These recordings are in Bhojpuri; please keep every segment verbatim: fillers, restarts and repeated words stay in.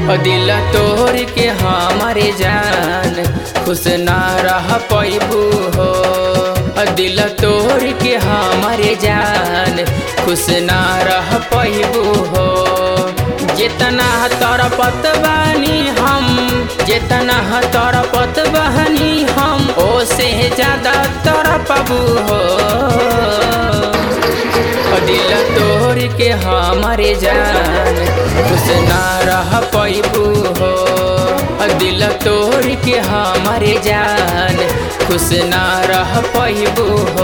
दिल तोड़ के हमारे जान खुश ना रह पैबू हो। दिल तोड़ के हमारे जान खुश ना रह पैबू हो। जितना तरपत बानी हम जितना तरपत बहनी हम ओसे ज्यादा तरपबू हो। दिल तोड़ के हमारे जान खुश ना रह पैबू हो। दिल तोड़ के हमारे जान खुश ना रह पैबू हो।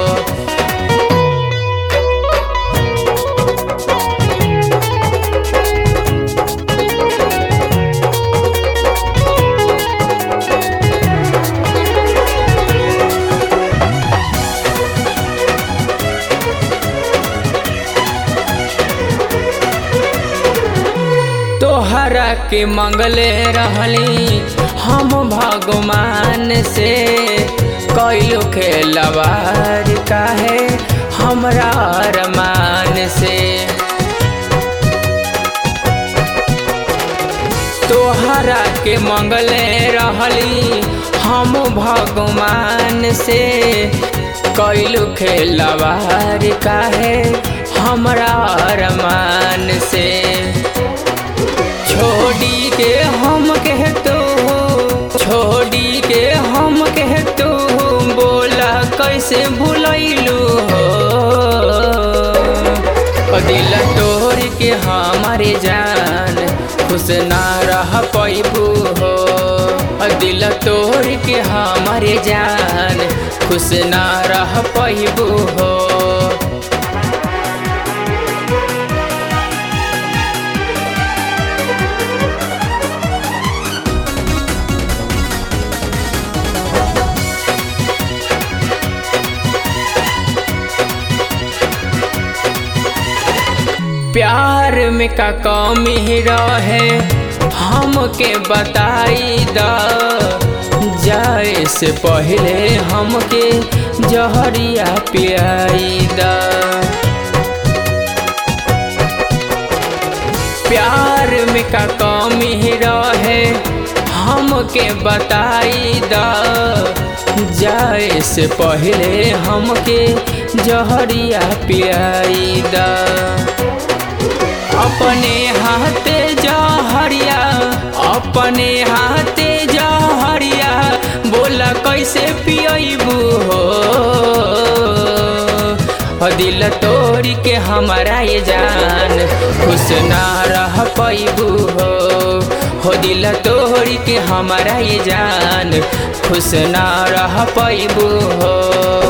तोहरा के मंगले रहली हम भगवान से कैलो खेलवार काहे हमरा अरमान से। तोहरा के मंगले रहली हम भगवान से कैलो खेलवार काहे हमरा अरमान से। छोड़ी के हम कहतो छोड़ी के हम कहतो बोला कैसे भुलैलू हो। दिल तोड़ के हमारे जान खुश ना रह पैबू हो। दिल तोड़ के हमारे जान खुश ना रह पैबू हो। प्यार में का कमी रहे हमके बताई दा। जाए से पहले हमके जहरिया पियाई दा। प्यार में का कमी रहे हमके बताई दा। जाए से पहले हमके जहरिया पियाई दा। अपने हाथे जहरिया अपने हाथे जहरिया बोला कैसे पियबू हो। दिल तोड़ के हमारा ये जान खुश ना रह पैबू हो। दिल तोड़ के हमारा ये जान खुश ना रह पैबू हो।